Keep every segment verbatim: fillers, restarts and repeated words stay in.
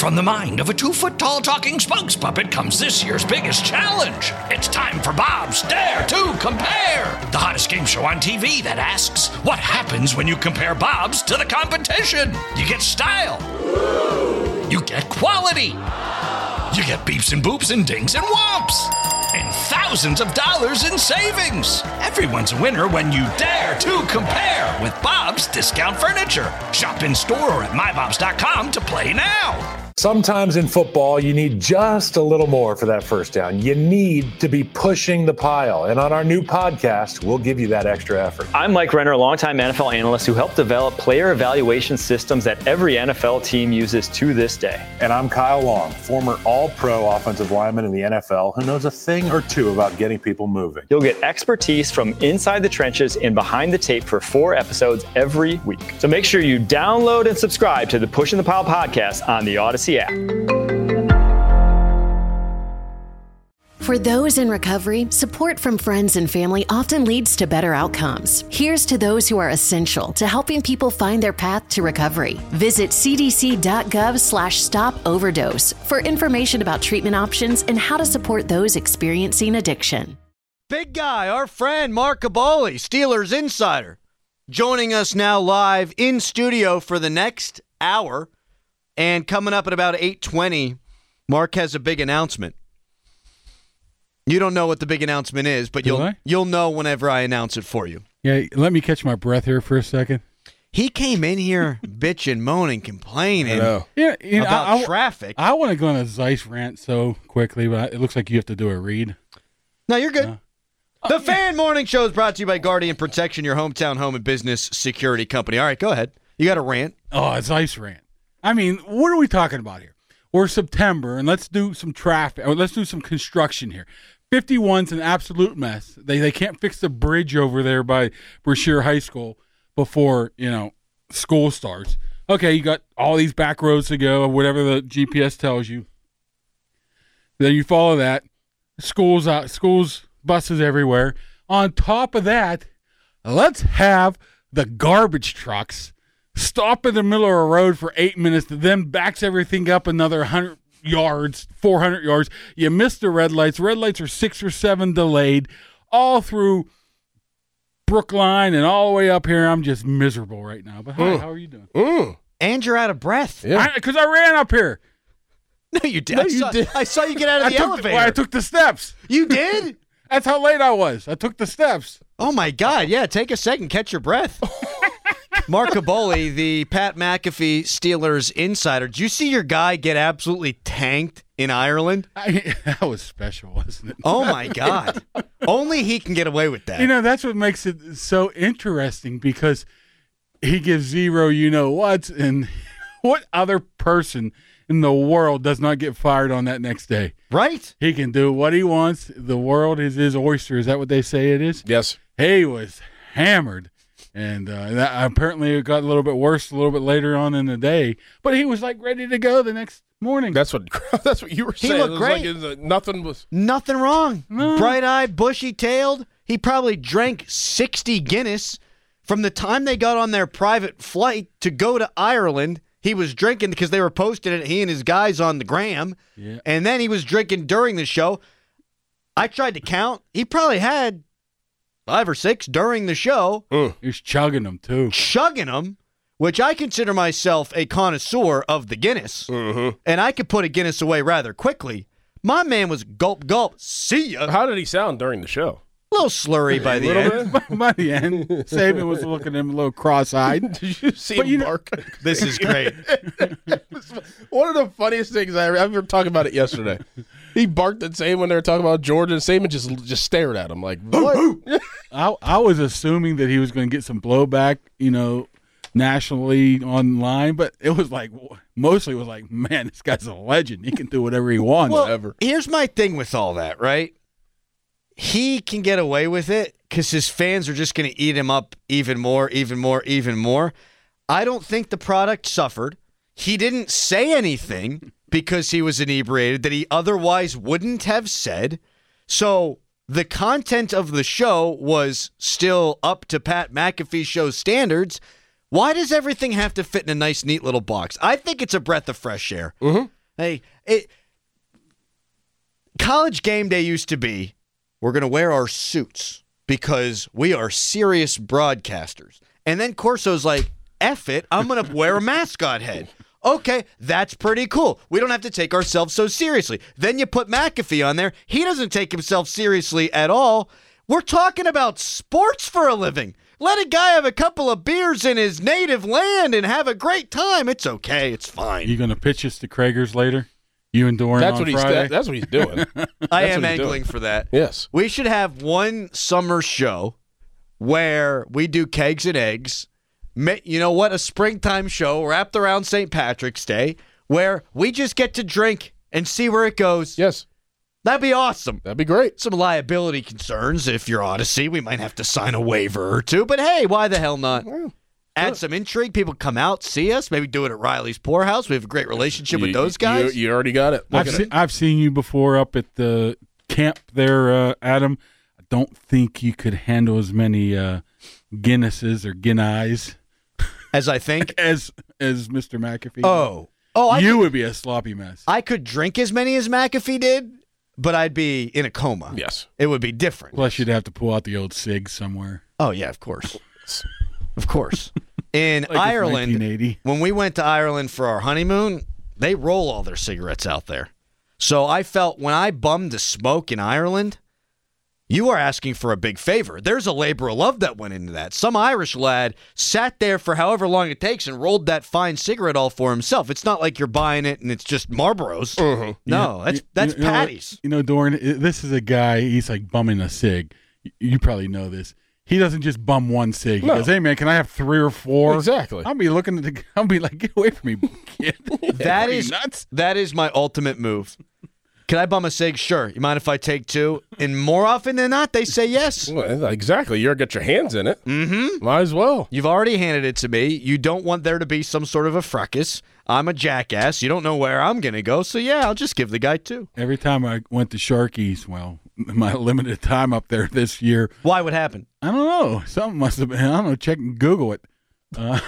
From the mind of a two-foot-tall talking spokes puppet comes this year's biggest challenge. It's time for Bob's Dare to Compare, the hottest game show on T V that asks, what happens when you compare Bobs to the competition? You get style. You get quality. You get beeps and boops and dings and whomps. And thousands of dollars in savings. Everyone's a winner when you dare to compare with Bob's Discount Furniture. Shop in store or at my bobs dot com to play now. Sometimes in football, you need just a little more for that first down. You need to be pushing the pile. And on our new podcast, we'll give you that extra effort. I'm Mike Renner, a longtime N F L analyst who helped develop player evaluation systems that every N F L team uses to this day. And I'm Kyle Long, former all-pro offensive lineman in the N F L who knows a thing or two about getting people moving. You'll get expertise from inside the trenches and behind the tape for four episodes every week. So make sure you download and subscribe to the Pushing the Pile podcast on the Odyssey app. For those in recovery, support from friends and family often leads to better outcomes. Here's to those who are essential to helping people find their path to recovery. Visit cdc.gov slash stop overdose for information about treatment options and how to support those experiencing addiction. Big guy, our friend Mark Kaboly, Steelers insider, joining us now live in studio for the next hour. And coming up at about eight twenty, Mark has a big announcement. You don't know what the big announcement is, but Do you'll I? you'll know whenever I announce it for you. Yeah, let me catch my breath here for a second. He came in here bitching, moaning, complaining Yeah, you know, about I, I, traffic. I want to go on a Zeiss rant so quickly, but it looks like you have to do a read. No, you're good. No. The Fan Morning Show is brought to you by Guardian Protection, your hometown home and business security company. All right, go ahead. You got a rant. Oh, a Zeiss rant. I mean, what are we talking about here? We're September, and let's do some traffic. Or let's do some construction here. fifty-one's an absolute mess. They they can't fix the bridge over there by Brashear High School before, you know, school starts. Okay, you got all these back roads to go, whatever the G P S tells you. Then you follow that. Schools out, schools, buses everywhere. On top of that, let's have the garbage trucks stop in the middle of a road for eight minutes, then backs everything up another one hundred yards, four hundred yards. You miss the red lights. Red lights are six or seven delayed, all through Brookline and all the way up here. I'm just miserable right now. But hi, Mm. how are you doing? Mm. And you're out of breath. Yeah. Because I, I ran up here. No, you did. No, I, you saw, did. I saw you get out of I the took elevator. The, well, I took the steps. You did? That's how late I was. I took the steps. Oh, my God. Yeah, take a second. Catch your breath. Mark Kaboly, the Pat McAfee Steelers insider. Did you see your guy get absolutely tanked in Ireland? I, that was special, wasn't it? Oh, my God. Only he can get away with that. You know, that's what makes it so interesting because he gives zero you-know-whats, and what other person in the world does not get fired on that next day? Right? He can do what he wants. The world is his oyster. Is that what they say it is? Yes. He was hammered. And uh, that, apparently it got a little bit worse a little bit later on in the day. But he was, like, ready to go the next morning. That's what that's what you were He saying. looked It was great. Like it was, uh, nothing was. Nothing wrong. No. Bright-eyed, bushy-tailed. He probably drank sixty Guinness from the time they got on their private flight to go to Ireland. He was drinking because they were posting it, he and his guys on the gram. Yeah. And then he was drinking during the show. I tried to count. He probably had five or six during the show. Mm. He was chugging them, too. Chugging them, which I consider myself a connoisseur of the Guinness. Mm-hmm. And I could put a Guinness away rather quickly. My man was gulp, gulp, see ya. How did he sound during the show? A little slurry by the little end. bit? By the end, Saban was looking at him a little cross-eyed. Did you see But him you know- bark? This is great. One of the funniest things I ever, I ever talked about it yesterday. He barked at Saban when they were talking about Georgia, and Saban just just stared at him like, what? I, I was assuming that he was going to get some blowback, you know, nationally online, but it was like, mostly it was like, man, this guy's a legend. He can do whatever he wants. Well, Whatever. here's my thing with all that, right? He can get away with it because his fans are just going to eat him up even more, even more, even more. I don't think the product suffered. He didn't say anything because he was inebriated that he otherwise wouldn't have said. So the content of the show was still up to Pat McAfee show standards. Why does everything have to fit in a nice, neat little box? I think it's a breath of fresh air. Mm-hmm. Hey, it. College game day used to be, we're going to wear our suits because we are serious broadcasters. And then Corso's like, F it, I'm going to wear a mascot head. Okay, that's pretty cool. We don't have to take ourselves so seriously. Then you put McAfee on there. He doesn't take himself seriously at all. We're talking about sports for a living. Let a guy have a couple of beers in his native land and have a great time. It's okay. It's fine. You going to pitch us to Kragers later? You and Doran That's on what he's. Friday? That's what he's doing. I That's am what he's angling doing. for that. Yes. We should have one summer show where we do kegs and eggs. You know what? A springtime show wrapped around Saint Patrick's Day where we just get to drink and see where it goes. Yes. That'd be awesome. That'd be great. Some liability concerns. If you're Odyssey, we might have to sign a waiver or two. But hey, why the hell not? Well, Add sure. some intrigue. People come out, see us. Maybe do it at Riley's Poorhouse. We have a great relationship with You- those guys. You, you already got it. Look I've, at se- it. I've seen you before up at the camp there, uh, Adam. I don't think you could handle as many uh, Guinnesses or Guinneyes As I think. as as Mister McAfee. Oh. Oh, I you could, would be a sloppy mess. I could drink as many as McAfee did, but I'd be in a coma. Yes. It would be different. Plus, you'd have to pull out the old cig somewhere. Oh, yeah, of course. Of course. In Like it's Ireland, nineteen eighty. when we went to Ireland for our honeymoon, they roll all their cigarettes out there. So I felt when I bummed a smoke in Ireland, you are asking for a big favor. There's a labor of love that went into that. Some Irish lad sat there for however long it takes and rolled that fine cigarette all for himself. It's not like you're buying it and it's just Marlboros. Mhm. No, that's You- that's you know what? patties. You know, Doran, i- this is a guy, he's like bumming a cig. Y- You probably know this. He doesn't just bum one cig. He No. goes, hey, man, can I have three or four? Exactly. I'll be looking at the, I'll be like, get away from me, kid. That Are you is nuts. that is my ultimate move. Can I bum a cig? Sure. You mind if I take two? And more often than not, they say yes. Well, exactly. You're get your hands in it. Mm-hmm. Might as well. You've already handed it to me. You don't want there to be some sort of a fracas. I'm a jackass. You don't know where I'm going to go. So, yeah, I'll just give the guy two. Every time I went to Sharky's, well, my limited time up there this year, Why would happen? I don't know. Something must have been. I don't know. Check and Google it. Uh,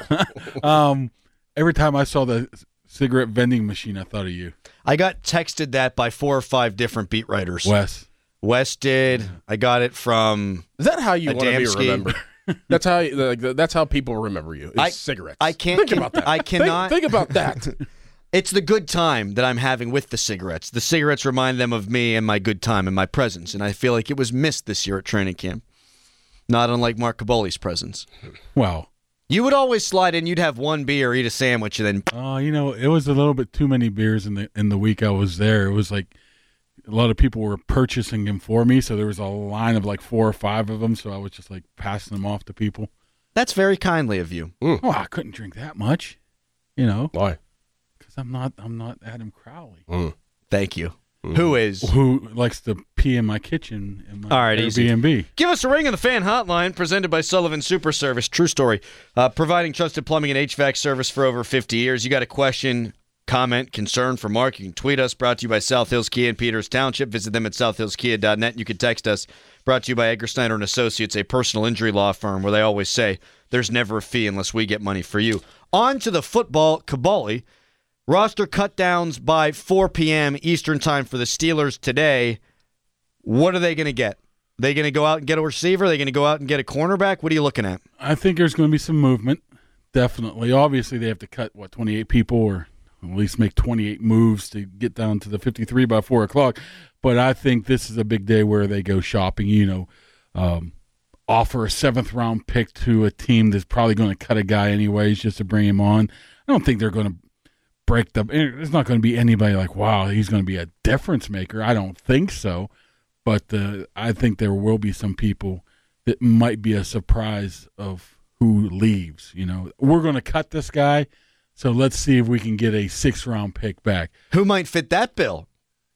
um, every time I saw the cigarette vending machine, I thought of you, I got texted that by four or five different beat writers. Wes. Wes did. I got it from. Is that how you want to be Adamski. remembered? That's how. You, like, that's how people remember you. Is I- cigarettes. I can't think con- about that. I Think- cannot- think, about that. It's the good time that I'm having with the cigarettes. The cigarettes remind them of me and my good time and my presence. And I feel like it was missed this year at training camp. Not unlike Mark Caboli's presence. Well, You would always slide in. You'd have one beer, eat a sandwich, and then uh, you know, it was a little bit too many beers in the in the week I was there. It was like a lot of people were purchasing them for me, so there was a line of like four or five of them. So I was just like passing them off to people. that's very kindly of you. Oh, I couldn't drink that much, you know, Why? because I'm not I'm not Adam Crowley, Thank you. Who is? who likes to pee in my kitchen in my All right, easy. Airbnb. Give us a ring on the fan hotline presented by Sullivan Super Service. True story. Uh, providing trusted plumbing and H V A C service for over fifty years. You got a question, comment, concern for Mark, you can tweet us. Brought to you by South Hills Kia in Peters Township. Visit them at south hills kia dot net. You can text us. Brought to you by Edgar Snyder and Associates, a personal injury law firm where they always say there's never a fee unless we get money for you. On to the football, Caboli. Roster cutdowns by four p.m. Eastern time for the Steelers today. What are they going to get? They going to go out and get a receiver? Are they going to go out and get a cornerback? What are you looking at? I think there's going to be some movement, definitely. Obviously, they have to cut, what, twenty-eight people or at least make twenty-eight moves to get down to the fifty-three by four o'clock. But I think this is a big day where they go shopping, you know, um, offer a seventh-round pick to a team that's probably going to cut a guy anyways just to bring him on. I don't think they're going to break the – there's not going to be anybody like, wow, he's going to be a difference maker. I don't think so. But uh, I think there will be some people that might be a surprise of who leaves. You know, we're going to cut this guy, so let's see if we can get a six-round pick back. Who might fit that bill?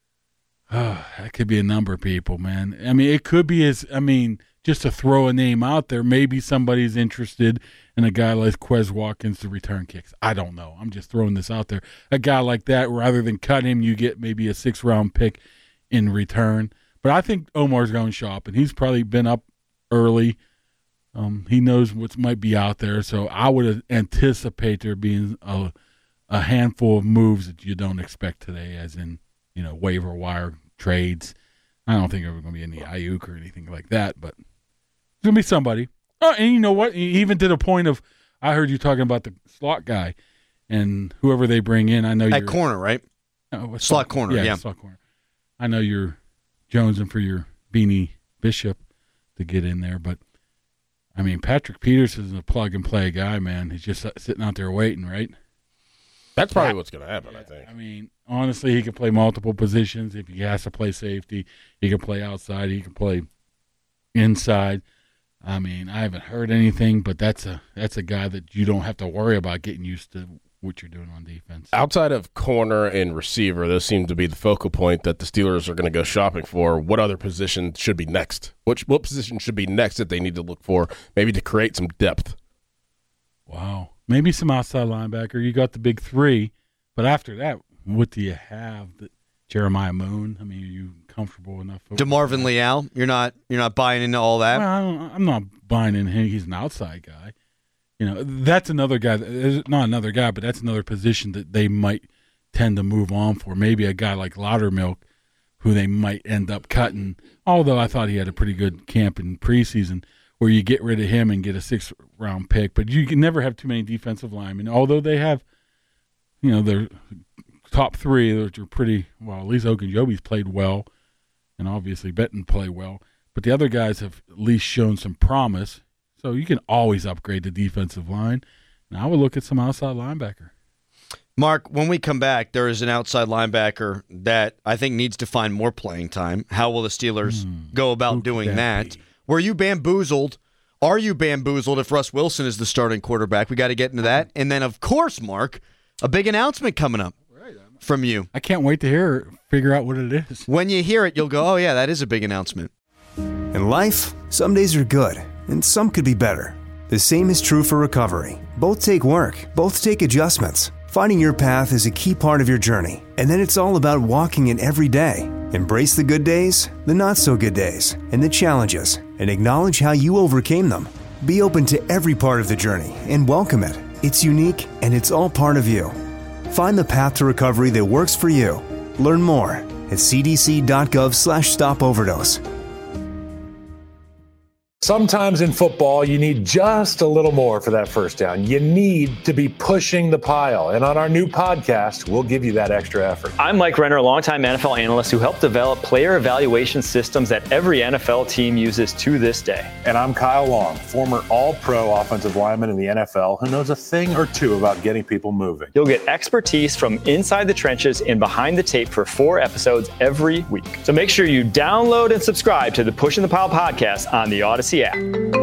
Oh, that could be a number of people, man. I mean, it could be as, I mean, just to throw a name out there, maybe somebody's interested in a guy like Quez Watkins to return kicks. I don't know. I'm just throwing this out there. A guy like that, rather than cut him, you get maybe a six-round pick in return. But I think Omar's going shopping. He's probably been up early. Um, he knows what might be out there. So I would anticipate there being a, a handful of moves that you don't expect today, as in, you know, waiver wire trades. I don't think there's going to be any Ayuk or anything like that, but there's going to be somebody. Oh, and you know what? Even to the point of, I heard you talking about the slot guy and whoever they bring in. I know At you're, corner, right? Uh, slot, slot corner, yeah, yeah. slot corner. I know you're jonesing for your Beanie Bishop to get in there, but I mean, Patrick Peterson is a plug-and-play guy, man. He's just sitting out there waiting, right? That's probably what's going to happen, yeah, I think. I mean, honestly, he can play multiple positions. If he has to play safety, he can play outside. He can play inside. I mean, I haven't heard anything, but that's a that's a guy that you don't have to worry about getting used to what you're doing on defense. Outside of corner and receiver, those seem to be the focal point that the Steelers are going to go shopping for. What other position should be next? Which what position should be next that they need to look for, maybe to create some depth? Wow. Maybe some outside linebacker. You got the big three, but after that, what do you have? The, Jeremiah Moon? I mean, are you comfortable enough? DeMarvin Leal? You're not you're not buying into all that? Well, I don't, I'm not buying in him. He's an outside guy. You know, that's another guy. That, not another guy, but that's another position that they might tend to move on for. Maybe a guy like Loudermilk, who they might end up cutting. Although I thought he had a pretty good camp in preseason, where you get rid of him and get a sixth-round pick. But you can never have too many defensive linemen. Although they have, you know, their top three, which are pretty well. At least Ogunjobi's played well, and obviously Benton played well. But the other guys have at least shown some promise. So you can always upgrade the defensive line. And I would look at some outside linebacker. Mark, when we come back, there is an outside linebacker that I think needs to find more playing time. How will the Steelers Hmm. go about Who could doing that that? be? Were you bamboozled? Are you bamboozled if Russ Wilson is the starting quarterback? We got to get into that. And then, of course, Mark, a big announcement coming up from you. I can't wait to hear figure out what it is. When you hear it, you'll go, oh, yeah, that is a big announcement. In life, some days are good, and some could be better. The same is true for recovery. Both take work, both take adjustments. Finding your path is a key part of your journey, and then it's all about walking it every day. Embrace the good days, the not-so-good days, and the challenges, and acknowledge how you overcame them. Be open to every part of the journey and welcome it. It's unique, and it's all part of you. Find the path to recovery that works for you. Learn more at c d c dot gov slash stop overdose. Sometimes in football, you need just a little more for that first down. You need to be pushing the pile. And on our new podcast, we'll give you that extra effort. I'm Mike Renner, a longtime N F L analyst who helped develop player evaluation systems that every N F L team uses to this day. And I'm Kyle Long, former all-pro offensive lineman in the N F L who knows a thing or two about getting people moving. You'll get expertise from inside the trenches and behind the tape for four episodes every week. So make sure you download and subscribe to the Pushing the Pile podcast on the Odyssey app.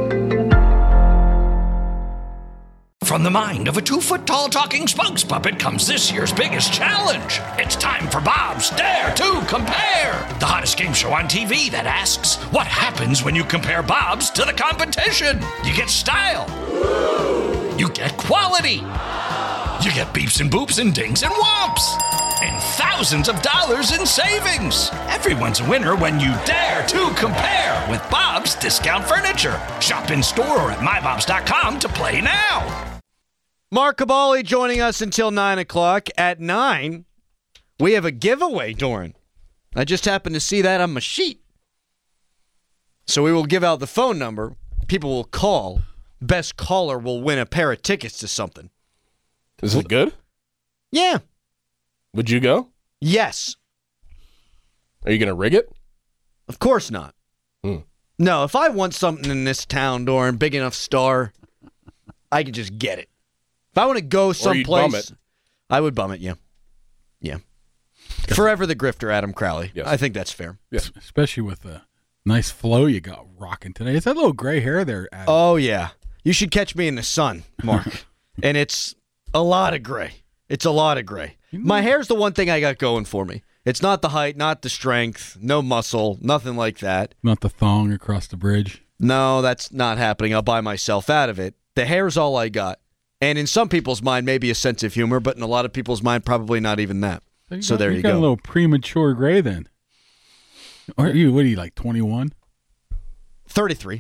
From the mind of a two-foot-tall talking spokes puppet comes this year's biggest challenge. It's time for Bob's Dare to Compare, the hottest game show on T V that asks, what happens when you compare Bob's to the competition? You get style. You get quality. You get beeps and boops and dings and whomps. And thousands of dollars in savings. Everyone's a winner when you dare to compare with Bob's Discount Furniture. Shop in store or at my bobs dot com to play now. Mark Cabali joining us until nine o'clock. At nine, we have a giveaway, Doran. I just happened to see that on my sheet. So we will give out the phone number. People will call. Best caller will win a pair of tickets to something. Is it good? Yeah. Would you go? Yes. Are you going to rig it? Of course not. Hmm. No, if I want something in this town, Doran, big enough star, I could just get it. If I want to go Or you'd someplace, bum it. I would bum it, yeah. Yeah. Forever the grifter, Adam Crowley. Yes. I think that's fair. Yes. Especially with the nice flow you got rocking today. Is that little gray hair there, Adam? Oh, yeah. You should catch me in the sun, Mark. And it's a lot of gray. It's a lot of gray. My hair's the one thing I got going for me. It's not the height, not the strength, no muscle, nothing like that. Not the thong across the bridge. No, that's not happening. I'll buy myself out of it. The hair's all I got. And in some people's mind, maybe a sense of humor, but in a lot of people's mind, probably not even that. You So got, there you you got go. a little premature gray then. Or are you, what are you, like twenty-one? thirty-three.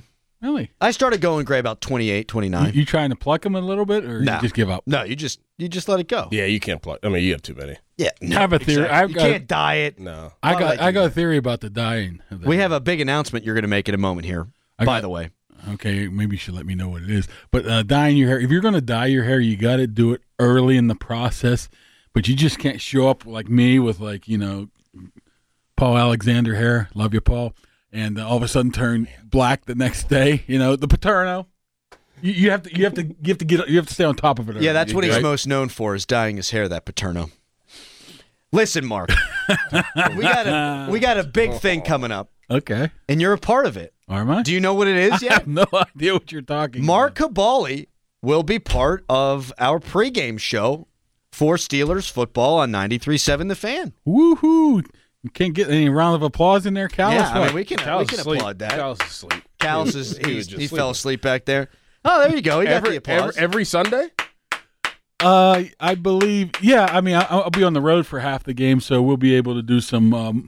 Really? I started going gray about twenty-eight, twenty-nine. You, you trying to pluck them a little bit, or No. you just give up? No, you just you just let it go. Yeah, you can't plug. I mean, you have too many. Yeah. I have a theory. I've you got, can't dye it. No. I Why got would I I do got a that? theory about the dyeing. of the- We have a big announcement you're going to make in a moment here, I by got- the way. Okay, maybe you should let me know what it is. But uh, dyeing your hair, if you're going to dye your hair, you got to do it early in the process. But you just can't show up like me with, like, you know, Paul Alexander hair. Love you, Paul. And uh, all of a sudden turn black the next day. You know, the Paterno. You, you have to, you have to, you have to get, you have to stay on top of it. Yeah, that's what he's right? most known for, is dyeing his hair, that Paterno. Listen, Mark, we got a we got a big thing coming up, Okay. and you're a part of it. Am I? Do you know what it is I yet? have no idea what you're talking Mark about. Cabali will be part of our pregame show for Steelers football on ninety-three point seven The Fan. Woohoo! You can't get any round of applause in there, Cal? Yeah, I What? mean, we can, we Cal's can asleep. applaud that. Cal's asleep. Cal's is, He he, was just he fell sleeping. asleep back there. Oh, there you go. He got Every, the applause. every, every Sunday? Uh, I believe, yeah. I mean, I, I'll be on the road for half the game, so we'll be able to do some um,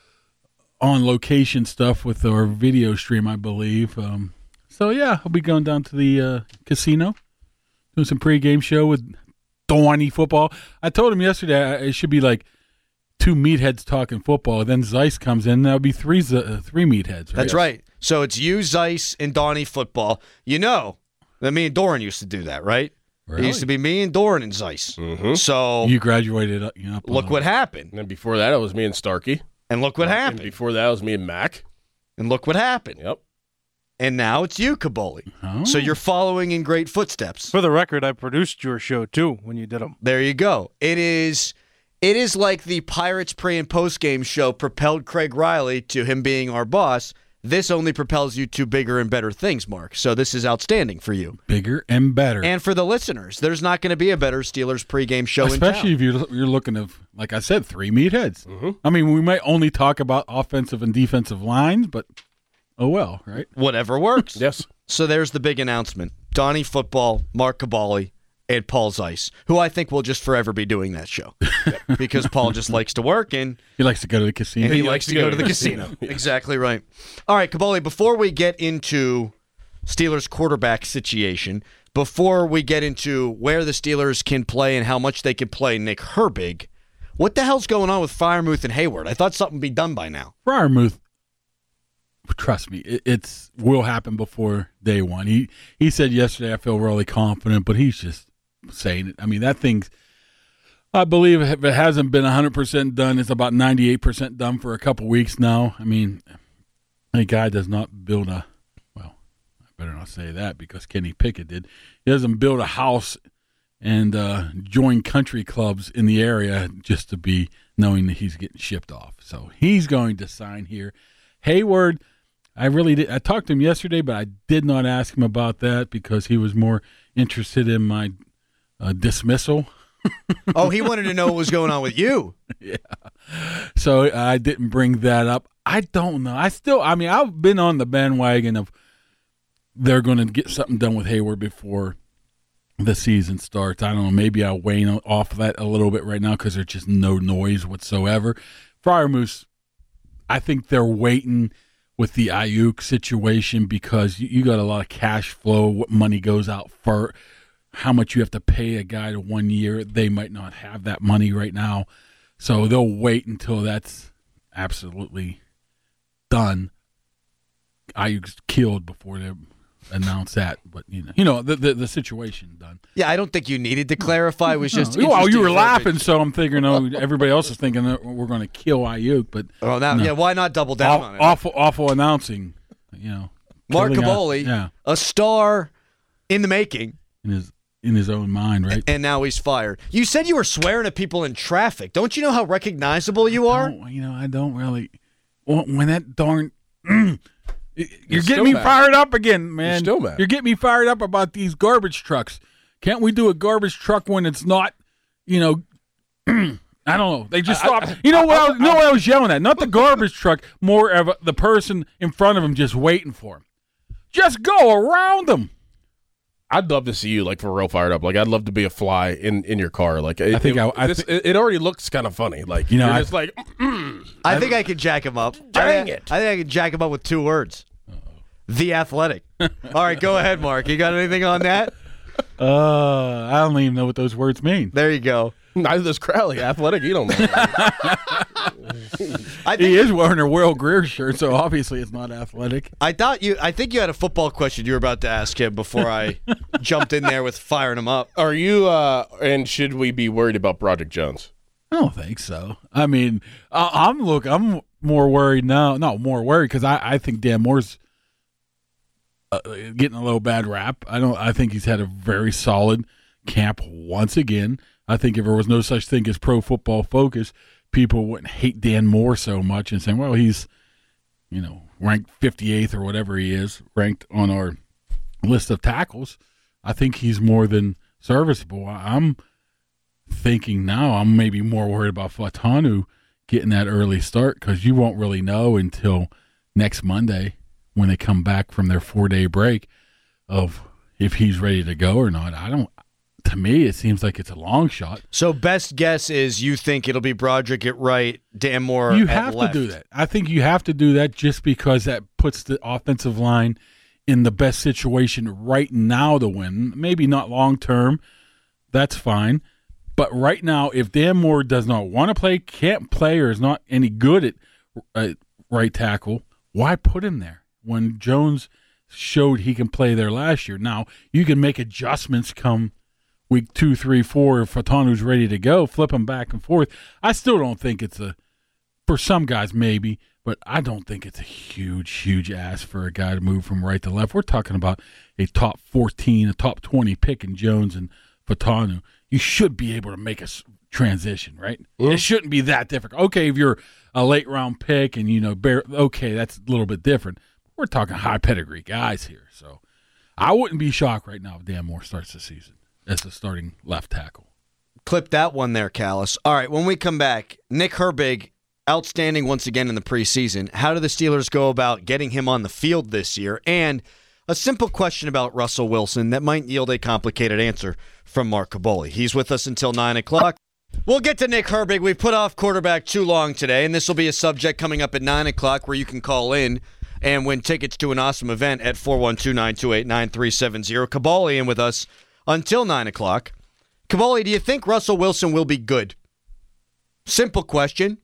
on location stuff with our video stream, I believe. Um, so yeah, I'll be going down to the uh, casino, doing some pregame show with Donnie football. I told him yesterday I- it should be like two meatheads talking football. Then Zeiss comes in, that'll be three Z- uh, three meatheads. Right? That's right. So it's you, Zeiss, and Donnie football. You know that me and Doran used to do that, right? It used to be me and Doran and Zeiss. Mm-hmm. So You graduated. Up, you know, up, look uh, what happened. And then before that, it was me and Starkey. And look what And happened. before that, it was me and Mac. And look what happened. Yep. And now it's you, Caboli. Oh. So you're following in great footsteps. For the record, I produced your show too when you did them. There you go. It is it is like the Pirates pre and post game show propelled Craig Riley to him being our boss. This only propels you to bigger and better things, Mark. So this is outstanding for you. bigger and better. And for the listeners, there's not going to be a better Steelers pregame show Especially in town. if you're you're looking at, like I said, three meatheads. I mean, we might only talk about offensive and defensive lines, but oh well, right? Whatever works. Yes. So there's the big announcement. Donnie Football, Mark Cabali, and Paul Zeiss, who I think will just forever be doing that show. Because Paul just likes to work and He likes to go to the casino. And he, likes to go, to the casino. Exactly right. All right, Caboli, before we get into Steelers quarterback situation, before we get into where the Steelers can play and how much they can play Nick Herbig, what the hell's going on with Freiermuth and Hayward? I thought something would be done by now. Freiermuth, trust me, it, it's will happen before day one. He he said yesterday, I feel really confident, but he's just saying it. I mean, that thing's, I believe if it hasn't been one hundred percent done, it's about ninety-eight percent done for a couple weeks now. I mean, a guy does not build a, well, I better not say that because Kenny Pickett did. He doesn't build a house and uh, join country clubs in the area just to be knowing that he's getting shipped off. So he's going to sign here. Hayward, I really did. I talked to him yesterday, but I did not ask him about that because he was more interested in my uh, dismissal. Oh, he wanted to know what was going on with you. Yeah. So I didn't bring that up. I don't know. I still, I mean, I've been on the bandwagon of they're going to get something done with Hayward before the season starts. I don't know. Maybe I'll wane off that a little bit right now because there's just no noise whatsoever. Freiermuth, I think they're waiting with the Ayuk situation because you, you got a lot of cash flow, what money goes out for, how much you have to pay a guy to one year. They might not have that money right now. So they'll wait until that's absolutely done. Ayuk's killed before they announce that. But, you know, you know the, the, the situation done. Yeah, I don't think you needed to clarify. It was just No. Well, you interesting were verbiage. laughing, so I'm thinking, oh, everybody else is thinking that we're going to kill Ayuk. But Oh, now, no. yeah, why not double down Aw- on it? awful, awful announcing, you know. Mark killing out- Caboli, yeah, a star in the making, in his in his own mind, right? and now he's fired. You said you were swearing at people in traffic. Don't you know how recognizable you are? Oh, you know, I don't really. Well, when that darn. Mm, you're You're getting still me mad. fired up again, man. still mad. You're getting me fired up about these garbage trucks. Can't we do a garbage truck when it's not, you know, I don't know. They just stop. You know what I, was, know what I was yelling at? Not the garbage truck, more of a, the person in front of him just waiting for him. Just go around them. I'd love to see you like for real fired up. Like I'd love to be a fly in, in your car. Like it, I think it, I- I this, thi- it, it already looks kind of funny. Like You know, you're I- just like I think I could jack him up. I Dang think, it. I think I could jack him up with two words. The Athletic. All right, go ahead, Mark. You got anything on that? Uh, I don't even know what those words mean. There you go. Neither does Crowley. Athletic, you don't know. I think, He is wearing a Will Greer shirt, so obviously it's not athletic. I thought you. I think you had a football question you were about to ask him before I jumped in there with firing him up. Are you, uh, and should we be worried about Broderick Jones? I don't think so. I mean, I, I'm look. I'm more worried now. Not more worried because I, I think Dan Moore's uh, getting a little bad rap. I don't. I think he's had a very solid camp once again. I think if there was no such thing as Pro Football Focus, people wouldn't hate Dan Moore so much and saying, well, he's, you know, ranked fifty-eighth or whatever he is, ranked on our list of tackles. I think he's more than serviceable. I'm thinking now I'm maybe more worried about Fatanu getting that early start because you won't really know until next Monday when they come back from their four-day break of if he's ready to go or not. I don't. To me, it seems like it's a long shot. So best guess is you think it'll be Broderick at right, Dan Moore You at have left. to do that. I think you have to do that just because that puts the offensive line in the best situation right now to win. Maybe not long term. That's fine. But right now, if Dan Moore does not want to play, can't play, or is not any good at uh, right tackle, why put him there when Jones showed he can play there last year? Now, you can make adjustments come week two, three, four, if Fatanu's ready to go, flip him back and forth. I still don't think it's a, for some guys maybe, but I don't think it's a huge, huge ask for a guy to move from right to left. We're talking about a top fourteen, a top twenty pick in Jones and Fatanu. You should be able to make a transition, right? Mm-hmm. It shouldn't be that difficult. Okay, if you're a late round pick and, you know, bear, okay, that's a little bit different. We're talking high pedigree guys here. So I wouldn't be shocked right now if Dan Moore starts the season as the starting left tackle. Clip that one there, Callis. All right, when we come back, Nick Herbig, outstanding once again in the preseason. How do the Steelers go about getting him on the field this year? And a simple question about Russell Wilson that might yield a complicated answer from Mark Kaboly. He's with us until nine o'clock. We'll get to Nick Herbig. We've put off quarterback too long today, and this will be a subject coming up at nine o'clock where you can call in and win tickets to an awesome event at four one two, nine two eight, nine three seven zero. Kaboly in with us until nine o'clock. Kaboly, do you think Russell Wilson will be good? Simple question.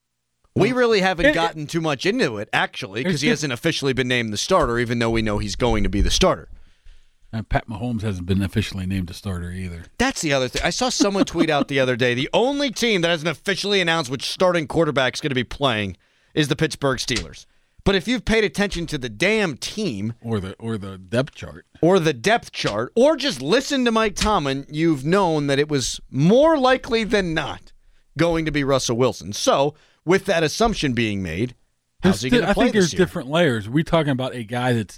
We really haven't it, gotten too much into it, actually, because he just, hasn't officially been named the starter, even though we know he's going to be the starter. And Pat Mahomes hasn't been officially named a starter either. That's the other thing. I saw someone tweet out the other day, the only team that hasn't officially announced which starting quarterback is going to be playing is the Pittsburgh Steelers. But if you've paid attention to the damn team, or the or the depth chart, or the depth chart, or just listen to Mike Tomlin, you've known that it was more likely than not going to be Russell Wilson. So, with that assumption being made, how's he going to play I think this there's year? different layers. Are we talking about a guy that's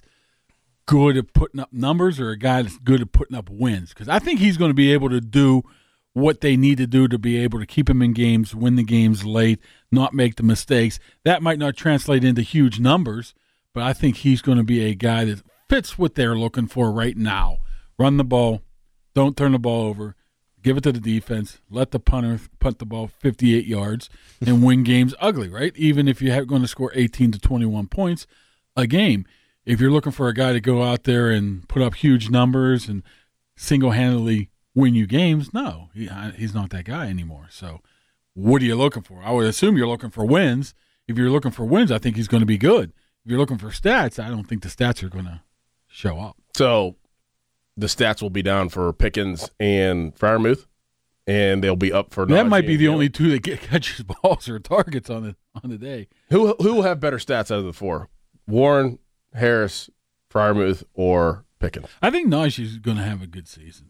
good at putting up numbers, or a guy that's good at putting up wins? Because I think he's going to be able to do what they need to do to be able to keep him in games, win the games late, not make the mistakes. That might not translate into huge numbers, but I think he's going to be a guy that fits what they're looking for right now. Run the ball, don't turn the ball over, give it to the defense, let the punter punt the ball fifty-eight yards, and win games ugly, right? Even if you're going to score eighteen to twenty-one points a game. If you're looking for a guy to go out there and put up huge numbers and single-handedly win you games, no, he, he's not that guy anymore. So what are you looking for? I would assume you're looking for wins. If you're looking for wins, I think he's going to be good. If you're looking for stats, I don't think the stats are going to show up. So the stats will be down for Pickens and Freiermuth, and they'll be up for that. Najee Might be the Hill. only two that get catches balls or targets on the on the day. Who who will have better stats out of the four? Warren, Harris, Freiermuth, or Pickens? I think Najee's going to have a good season.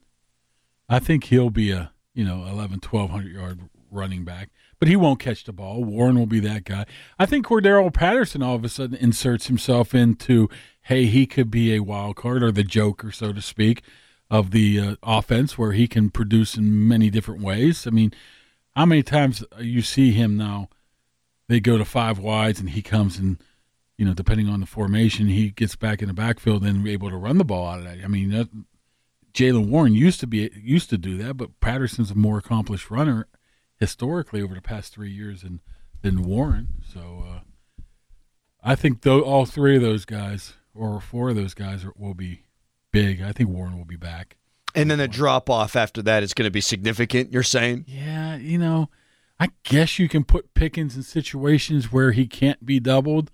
I think he'll be a, you know, eleven, twelve hundred yard running back, but he won't catch the ball. Warren will be that guy. I think Cordero Patterson all of a sudden inserts himself into, hey, he could be a wild card or the joker, so to speak, of the uh, offense where he can produce in many different ways. I mean, how many times you see him now, they go to five wides and he comes and, you know, depending on the formation, he gets back in the backfield and able to run the ball out of that. I mean, that, Jaylen Warren used to be used to do that, but Patterson's a more accomplished runner historically over the past three years than than Warren. So uh, I think though all three of those guys or four of those guys are, will be big. I think Warren will be back. And then the drop-off after that is going to be significant, you're saying? Yeah, you know, I guess you can put Pickens in situations where he can't be doubled.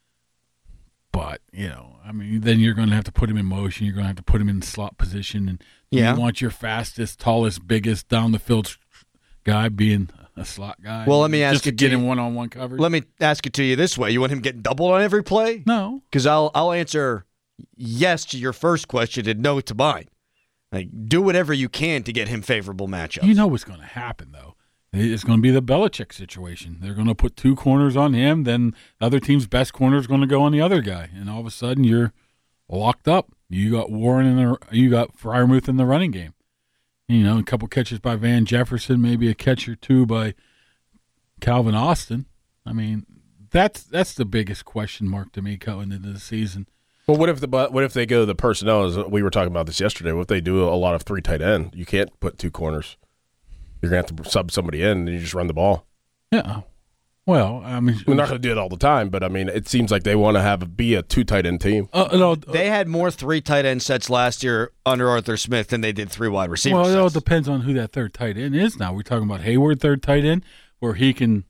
But, you know, I mean, then you're going to have to put him in motion. You're going to have to put him in slot position. And yeah. you want your fastest, tallest, biggest down-the-field guy being a slot guy. Well, let me ask just you to get to him one-on-one coverage. Let me ask it to you this way. You want him getting doubled on every play? No. Because I'll, I'll answer yes to your first question and no to mine. Like, do whatever you can to get him favorable matchups. You know what's going to happen, though. It's going to be the Belichick situation. They're going to put two corners on him, then the other team's best corner is going to go on the other guy, and all of a sudden you're locked up. You got Warren in the, you got Freiermuth in the running game. You know, a couple catches by Van Jefferson, maybe a catch or two by Calvin Austin. I mean, that's that's the biggest question mark to me going into the season. Well, what if the what if they go the personnel? As we were talking about this yesterday. What if they do a lot of three tight end? You can't put two corners. You're gonna have to sub somebody in, and you just run the ball. Yeah. Well, I mean, we're not gonna do it all the time, but I mean, it seems like they want to have be a two tight end team. Uh, no, uh, they had more three tight end sets last year under Arthur Smith than they did three wide receivers. Well, sets. it all depends on who that third tight end is. Now we're talking about Hayward third tight end, where he can.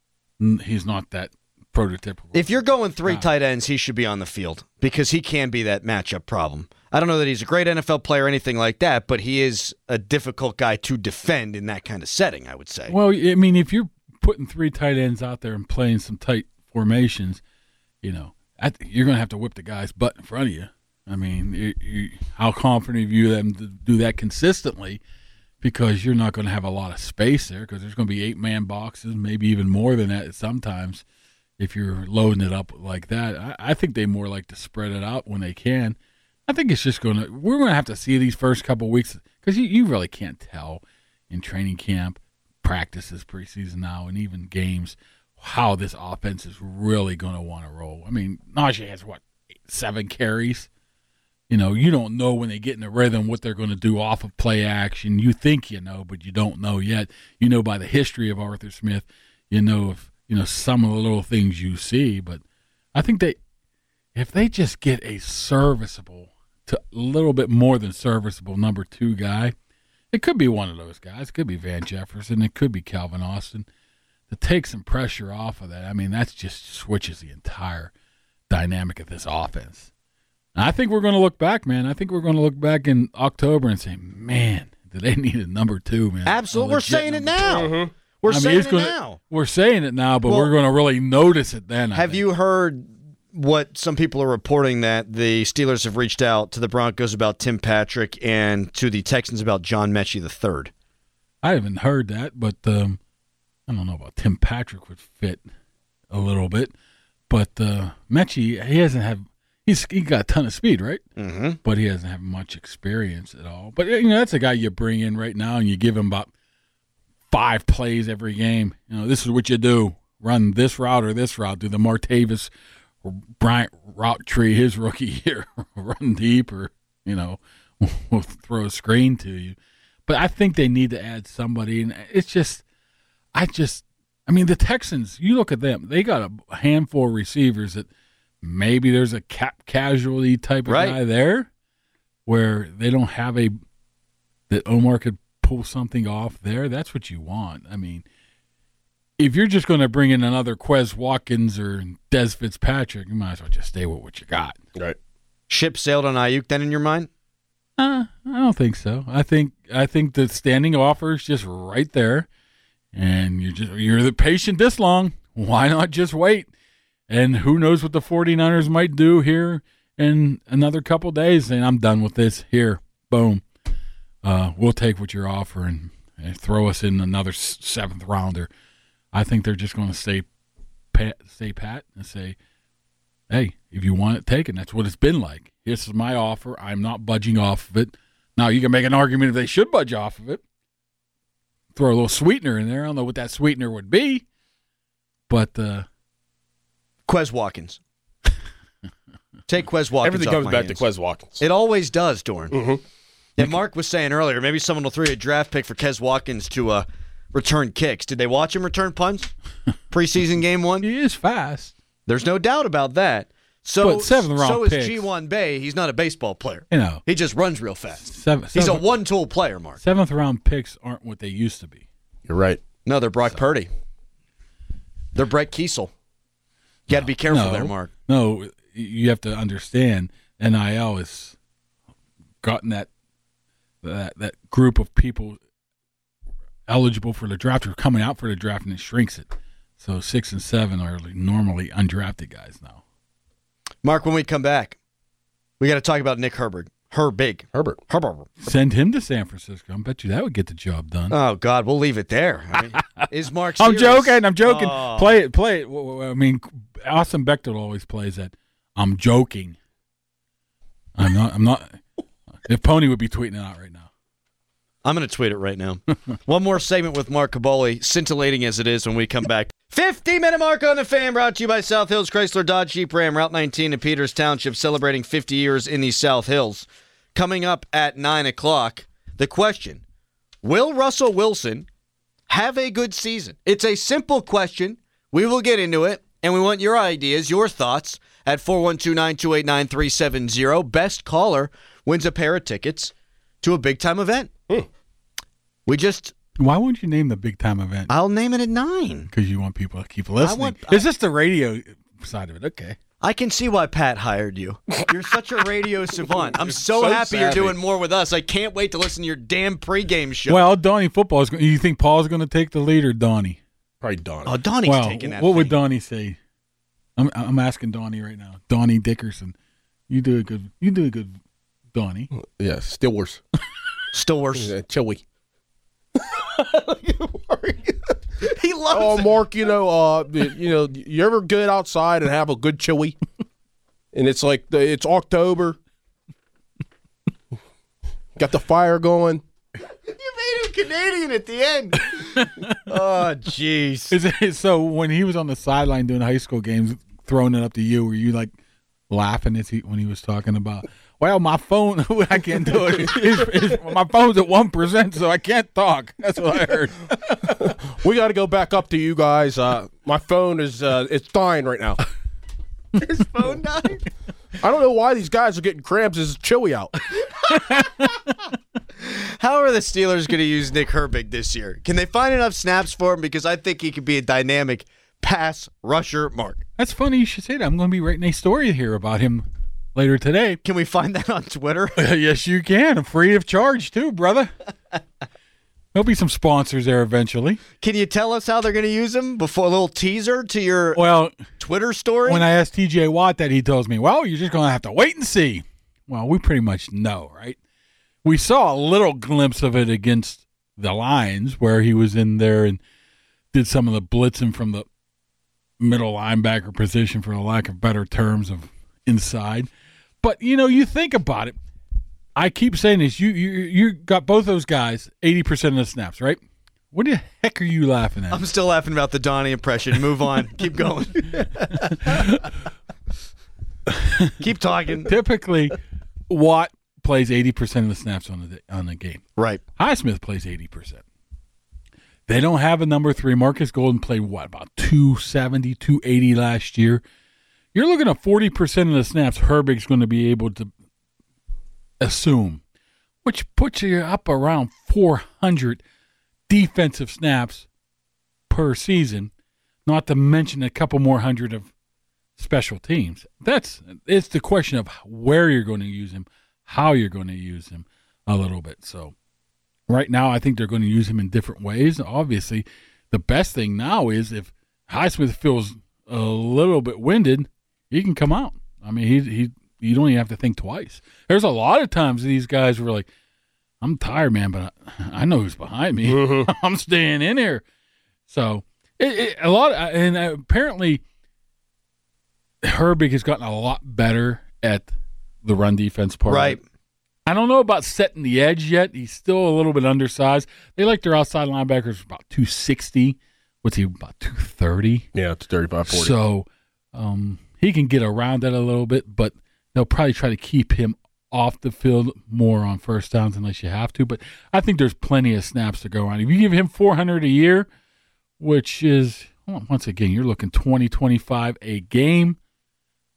He's not that prototypical. If you're going three wow. tight ends, he should be on the field because he can be that matchup problem. I don't know that he's a great N F L player or anything like that, but he is a difficult guy to defend in that kind of setting, I would say. Well, I mean, if you're putting three tight ends out there and playing some tight formations, you know, you're going to have to whip the guy's butt in front of you. I mean, you, you, how confident are you them to do that consistently? Because you're not going to have a lot of space there because there's going to be eight-man boxes, maybe even more than that sometimes if you're loading it up like that. I, I think they more like to spread it out when they can. I think it's just going to – we're going to have to see these first couple of weeks because you, you really can't tell in training camp, practices, preseason now, and even games how this offense is really going to want to roll. I mean, Najee has, what, seven carries? You know, you don't know when they get in the rhythm what they're going to do off of play action. You think you know, but you don't know yet. You know by the history of Arthur Smith. You know if you know some of the little things you see. But I think they, if they just get a serviceable, to a little bit more than serviceable number two guy, it could be one of those guys. It could be Van Jefferson. It could be Calvin Austin. To take some pressure off of that, I mean, that just switches the entire dynamic of this offense. I think we're going to look back, man. I think we're going to look back in October and say, man, do they need a number two, man? Absolutely. We're saying it now. Mm-hmm. We're I mean, saying it gonna, now. We're saying it now, but well, we're going to really notice it then. I have think. you heard what some people are reporting that the Steelers have reached out to the Broncos about Tim Patrick and to the Texans about John Mechie the third? I haven't heard that, but um, I don't know about Tim Patrick would fit a little bit. But uh, Mechie, he hasn't had – He's he got a ton of speed, right? Mm-hmm. But he doesn't have much experience at all. But you know, that's a guy you bring in right now, and you give him about five plays every game. You know, this is what you do: run this route or this route. Do the Martavis or Bryant route tree his rookie year, run deep, or you know, we'll throw a screen to you. But I think they need to add somebody, and it's just, I just, I mean, the Texans. You look at them; they got a handful of receivers that. Maybe there's a cap casualty type of right. guy there where they don't have a that Omar could pull something off there. That's what you want. I mean, if you're just going to bring in another Quez Watkins or Des Fitzpatrick, you might as well just stay with what you got. Right. Ship sailed on Ayuk then in your mind? Uh, I don't think so. I think I think the standing offer is just right there, and you're just you're the patient this long. Why not just wait? And who knows what the 49ers might do here in another couple days. And I'm done with this. Here, boom. Uh, we'll take what you're offering and throw us in another seventh rounder. I think they're just going to stay pat, stay pat and say, hey, if you want it, take it. And that's what it's been like. This is my offer. I'm not budging off of it. Now, you can make an argument if they should budge off of it. Throw a little sweetener in there. I don't know what that sweetener would be. But, uh, Quez Watkins. Take Quez Watkins. Everything off comes my back hands. to Quez Watkins. It always does, Dorn. Mm-hmm. And Mark was saying earlier, maybe someone will throw you a draft pick for Quez Watkins to uh, return kicks. Did they watch him return punts? Preseason game one? He is fast. There's no doubt about that. So, But seventh round so is picks. G one Bay. He's not a baseball player. You know, He just runs real fast. seven, He's a seven- one-tool player, Mark. seventh round picks aren't what they used to be. You're right. No, they're Brock Purdy. They're Brett Kiesel. You got to be careful no, there, Mark. No, you have to understand N I L has gotten that that that group of people eligible for the draft or coming out for the draft, and it shrinks it. So six and seven are normally undrafted guys now. Mark, when we come back, we got to talk about Nick Herbert. Herbig. Herbert. Herbert. Send him to San Francisco. I bet you that would get the job done. Oh, God, we'll leave it there. I mean, is Mark I'm serious? joking. I'm joking. Oh. Play it. Play it. W- w- I mean, Austin Bechtel always plays that. I'm joking. I'm not. I'm not. If Pony would be tweeting it out right now. I'm going to tweet it right now. One more segment with Mark Caboli, scintillating as it is when we come back. fifty-minute mark on the Fan, brought to you by South Hills Chrysler Dodge Jeep Ram, Route nineteen in Peters Township, celebrating fifty years in the South Hills. Coming up at nine o'clock, the question, will Russell Wilson have a good season? It's a simple question. We will get into it, and we want your ideas, your thoughts, at four one two, nine two eight, nine three seven zero. Best caller wins a pair of tickets to a big-time event. Hmm. We just... Why won't you name the big time event? I'll name it at nine. Because you want people to keep listening. want- Is this the radio side of it? Okay. I can see why Pat hired you. You're such a radio savant. I'm so, so happy you're savvy. doing more with us. I can't wait to listen to your damn pregame show. Well, Donnie football is. You think Paul's going to take the lead or Donnie? Probably Donnie. oh, Donnie's well, taking that. what would thing. Donnie say? I'm I'm asking Donnie right now. Donnie Dickerson, you do a good. You do a good, Donnie. Yeah, Steelers. Still worse. Yeah, Chewy. He loves Oh, it. Mark, you know, uh, you know, you ever get outside and have a good chewy, and it's like the, it's October, got the fire going. You made him Canadian at the end. Oh, jeez. Is it, so when he was on the sideline doing high school games, throwing it up to you, were you like laughing as he when he was talking about? Well, my phone, I can't do it. It's- it's- my phone's at one percent, so I can't talk. That's what I heard. We got to go back up to you guys. Uh, my phone is uh, it's dying right now. His phone died? I don't know why these guys are getting cramps. It's chilly out. How are the Steelers going to use Nick Herbig this year? Can they find enough snaps for him? Because I think he could be a dynamic pass rusher, Mark. That's funny you should say that. I'm going to be writing a story here about him later today. Can we find that on Twitter? Yes, you can. Free of charge, too, brother. There'll be some sponsors there eventually. Can you tell us how they're going to use him before a little teaser to your Well, Twitter story? when I asked T J Watt that, he tells me, well, you're just going to have to wait and see. Well, we pretty much know, right? We saw a little glimpse of it against the Lions where he was in there and did some of the blitzing from the middle linebacker position, for the lack of better terms, of inside. But, you know, you think about it. I keep saying this. You you you got both those guys eighty percent of the snaps, right? What the heck are you laughing at? I'm still laughing about the Donnie impression. Move on. Keep going. Keep talking. Typically, Watt plays eighty percent of the snaps on the on the game. Right. Highsmith plays eighty percent. They don't have a number three. Marcus Golden played, what, about two seventy, two eighty last year. You're looking at forty percent of the snaps Herbig's going to be able to assume, which puts you up around four hundred defensive snaps per season, not to mention a couple more hundred of special teams. That's it's the question of where you're going to use him, how you're going to use him a little bit. So right now, I think they're going to use him in different ways. Obviously, the best thing now is if Highsmith feels a little bit winded, he can come out. I mean, he he you don't even have to think twice. There's a lot of times these guys were like, I'm tired, man, but I, I know who's behind me. Mm-hmm. I'm staying in here. So it, it, a lot, of, and apparently Herbig has gotten a lot better at the run defense part. Right. I don't know about setting the edge yet. He's still a little bit undersized. They like their outside linebackers about two sixty. What's he, about two thirty? Yeah, it's thirty-five forty. So um, he can get around that a little bit, but they'll probably try to keep him off the field more on first downs unless you have to. But I think there's plenty of snaps to go around. If you give him four hundred a year, which is, well, once again, you're looking twenty, twenty-five a game,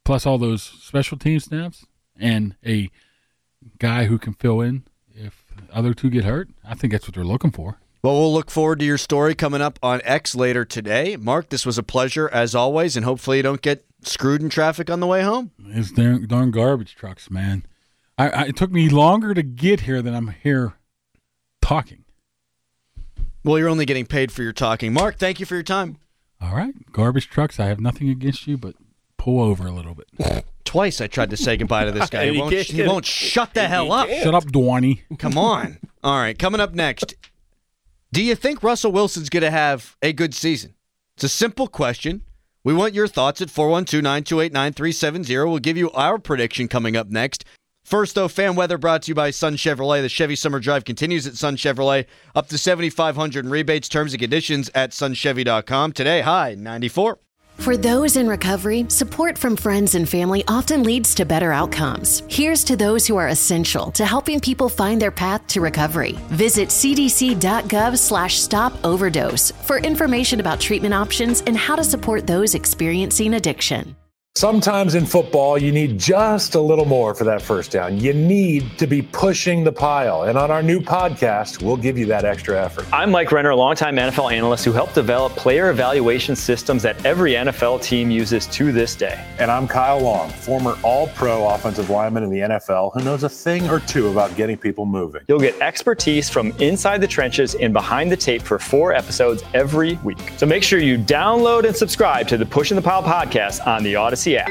plus all those special team snaps and a guy who can fill in if the other two get hurt, I think that's what they're looking for. Well, we'll look forward to your story coming up on X later today. Mark, this was a pleasure as always, and hopefully you don't get screwed in traffic on the way home. It's darn, darn garbage trucks, man. I, I, it took me longer to get here than I'm here talking. Well, you're only getting paid for your talking. Mark, thank you for your time. All right. Garbage trucks, I have nothing against you, but pull over a little bit. Twice I tried to say goodbye to this guy. He won't, he won't shut the hell up. Shut up, Dwani. Come on. All right, coming up next. Do you think Russell Wilson's going to have a good season? It's a simple question. We want your thoughts at four one two, nine two eight, nine three seven zero. We'll give you our prediction coming up next. First, though, fan weather brought to you by Sun Chevrolet. The Chevy Summer Drive continues at Sun Chevrolet. Up to seven thousand five hundred dollars in rebates, terms and conditions at sun chevy dot com. Today, high ninety-four. For those in recovery, support from friends and family often leads to better outcomes. Here's to those who are essential to helping people find their path to recovery. Visit c d c dot gov slash stop overdose for information about treatment options and how to support those experiencing addiction. Sometimes in football, you need just a little more for that first down. You need to be pushing the pile. And on our new podcast, we'll give you that extra effort. I'm Mike Renner, a longtime N F L analyst who helped develop player evaluation systems that every N F L team uses to this day. And I'm Kyle Long, former all-pro offensive lineman in the N F L who knows a thing or two about getting people moving. You'll get expertise from inside the trenches and behind the tape for four episodes every week. So make sure you download and subscribe to the Pushing the Pile podcast on the Odyssey app.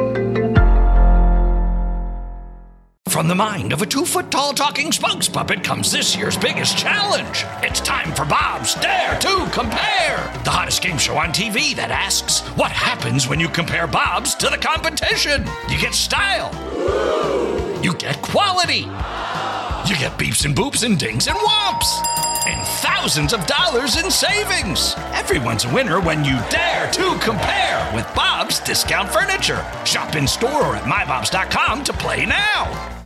From the mind of a two-foot-tall talking spokes puppet comes this year's biggest challenge. It's time for Bob's Dare to Compare, the hottest game show on T V that asks, what happens when you compare Bob's to the competition? You get style. You get quality. You get beeps and boops and dings and whomps. And thousands of dollars in savings. Everyone's a winner when you dare to compare with Bob's Discount Furniture. Shop in store or at my bobs dot com to play now.